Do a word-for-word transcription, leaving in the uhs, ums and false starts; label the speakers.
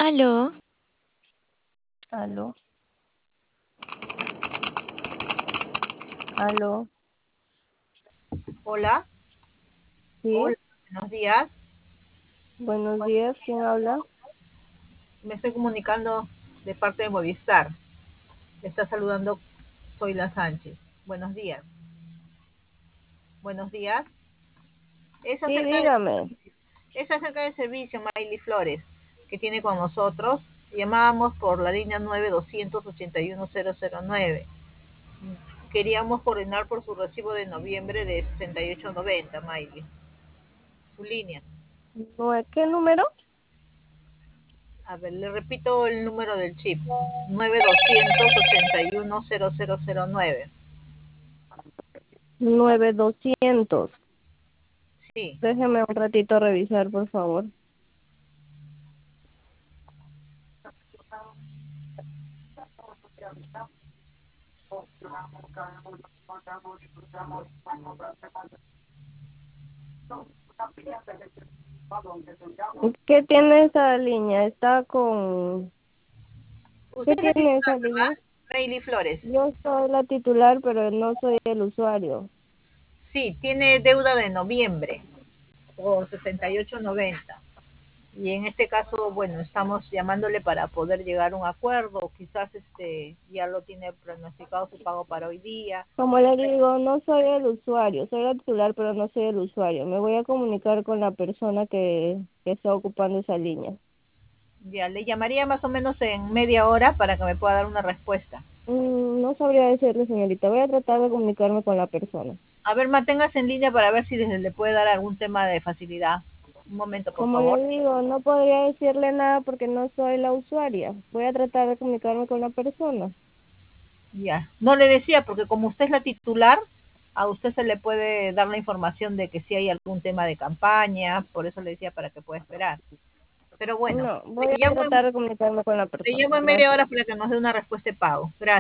Speaker 1: Aló,
Speaker 2: Aló, aló,
Speaker 3: Hola,
Speaker 2: sí,
Speaker 3: hola, buenos días.
Speaker 2: buenos días, ¿quién habla?
Speaker 3: Me estoy comunicando de parte de Movistar. Le está saludando Zoila Sánchez. Buenos días. Buenos días. Es
Speaker 2: Sí,
Speaker 3: acerca del
Speaker 2: dígame.
Speaker 3: servicio, es acerca del servicio Miley Flores que tiene con nosotros. Llamábamos por la línea nueve dos ocho uno cero cero nueve. Queríamos coordinar por su recibo de noviembre de sesenta y ocho noventa, Miley. Su línea.
Speaker 2: ¿Nue- ¿Qué número?
Speaker 3: A ver, le repito el número del chip. nueve dos ocho uno cero cero cero nueve.
Speaker 2: Nueve doscientos.
Speaker 3: Sí.
Speaker 2: Déjeme un ratito revisar, por favor. ¿Qué tiene esa línea? Está con... ¿Qué
Speaker 3: Usted es la
Speaker 2: tiene
Speaker 3: titular,
Speaker 2: esa línea?
Speaker 3: ¿verdad? Reilly Flores.
Speaker 2: Yo soy la titular, pero no soy el usuario.
Speaker 3: Sí, tiene deuda de noviembre por sesenta y ocho noventa. Y en este caso, bueno, estamos llamándole para poder llegar a un acuerdo. Quizás este ya lo tiene pronosticado su pago para hoy día.
Speaker 2: Como le digo, no soy el usuario. Soy la titular, pero no soy el usuario. Me voy a comunicar con la persona que, que está ocupando esa línea.
Speaker 3: Ya le llamaría más o menos en media hora para que me pueda dar una respuesta.
Speaker 2: Mm, no sabría decirle, señorita. Voy a tratar de comunicarme con la persona.
Speaker 3: A ver, manténgase en línea para ver si desde le puede dar algún tema de facilidad. Un momento, por
Speaker 2: Como
Speaker 3: favor.
Speaker 2: le digo, no podría decirle nada porque no soy la usuaria. Voy a tratar de comunicarme con la persona.
Speaker 3: Ya, no le decía porque como usted es la titular, a usted se le puede dar la información de que si hay algún tema de campaña, por eso le decía para que pueda esperar. Pero bueno,
Speaker 2: No,
Speaker 3: le
Speaker 2: voy a
Speaker 3: llamo
Speaker 2: tratar
Speaker 3: en,
Speaker 2: de comunicarme con la
Speaker 3: le
Speaker 2: persona.
Speaker 3: llamo en media
Speaker 2: Gracias.
Speaker 3: hora para que nos dé una respuesta de pago. Gracias.